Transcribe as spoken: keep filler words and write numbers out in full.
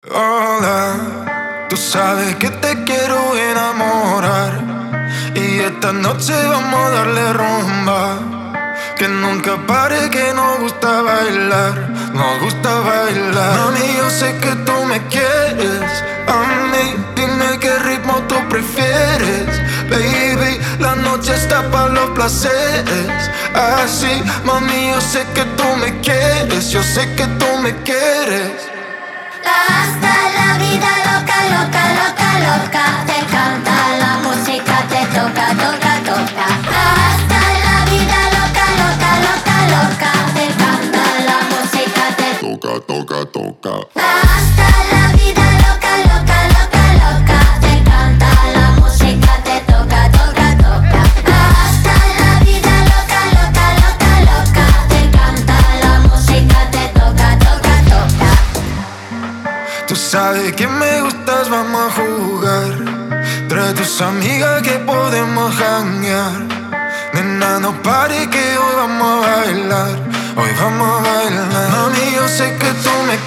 Hola, tú sabes que te quiero enamorar y esta noche vamos a darle rumba. Que nunca pare, que nos gusta bailar, nos gusta bailar. Mami, yo sé que tú me quieres, a mí dime qué ritmo tú prefieres. Baby, la noche está para los placeres. Así, mami, yo sé que tú me quieres, yo sé que tú me quieres. Hasta la vida loca, loca, loca, loca. Te canta la música, te toca, toca, toca. Hasta la vida loca, loca, loca, loca. Te canta la música, te toca, toca, toca. Hasta la vida loca, loca, loca, loca. Te canta la música, te toca, toca, toca. Hasta la vida loca, loca, loca, loca. Te canta la música, te toca, toca, toca. Tú sabes que me gustas, vamos a jugar. Trae tus amigas que podemos janguear. Nena, no pare que hoy vamos a bailar. Hoy vamos a bailar. Mami, yo sé que tú me